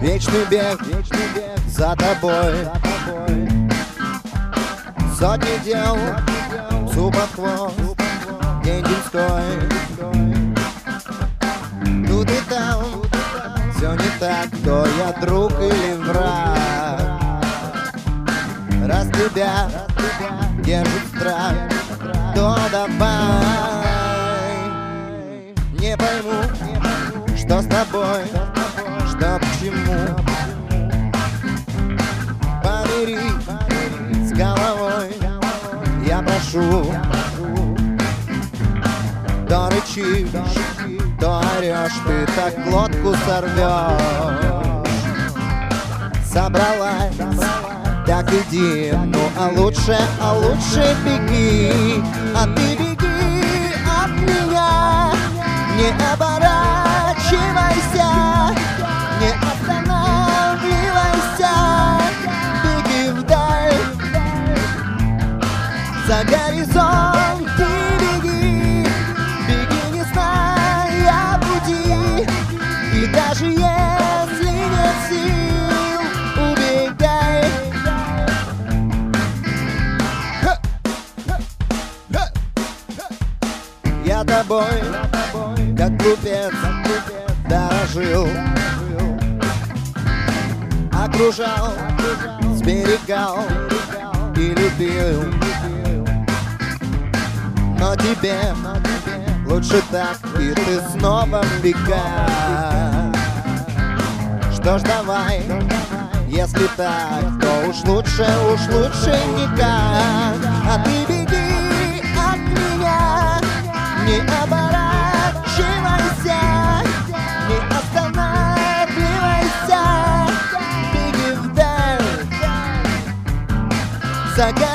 Вечный бег за тобой. Сотни дел, супов хвост, день деньской. Тут и там все не так, кто я, друг или враг. Раз тебя держит страх, то давай. Не пойму, что с тобой, что к чему. Помирись с головой, я прошу. То рычишь, то орешь, ты так глотку сорвешь. Собралась, так иди, ну а лучше беги. А ты беги от меня, не оборачивайся, не останавливайся. Беги вдаль, за горизонт ты беги. Беги, не зная пути, и даже если нет сил, убегай. Я тобой, как глупец, дорожил, окружал, сберегал и любил. Но тебе лучше так, и ты снова в бегах. Что ж, давай, если так, то уж лучше никак. А ты беги от меня, не оборачивайся, не останавливайся. Беги вдаль, за